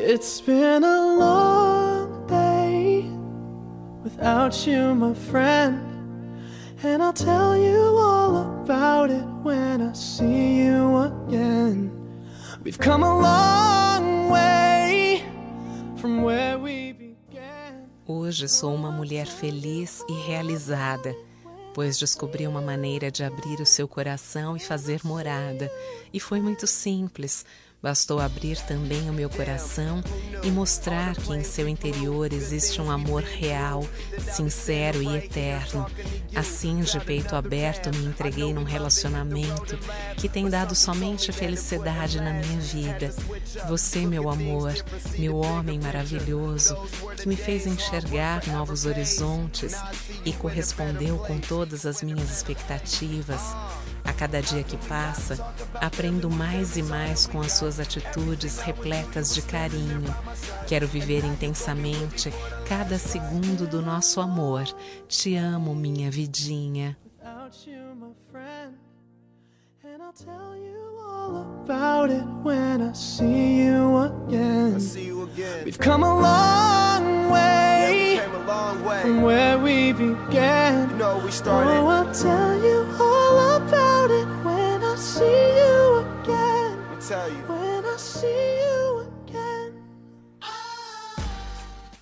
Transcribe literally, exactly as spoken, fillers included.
It's been a long day without you, my friend, and I'll tell you all about it when I see you again. We've come a long way from where we began. Hoje sou uma mulher feliz e realizada, pois descobri uma maneira de abrir o seu coração e fazer morada. E foi muito simples. Bastou abrir também o meu coração e mostrar que em seu interior existe um amor real, sincero e eterno. Assim, de peito aberto, me entreguei num relacionamento que tem dado somente felicidade na minha vida. Você, meu amor, meu homem maravilhoso, que me fez enxergar novos horizontes e correspondeu com todas as minhas expectativas. A cada dia que passa, aprendo mais e mais com as suas atitudes repletas de carinho. Quero viver intensamente cada segundo do nosso amor. Te amo, minha vidinha. We've come a long way from where we began. Oh, I'll tell you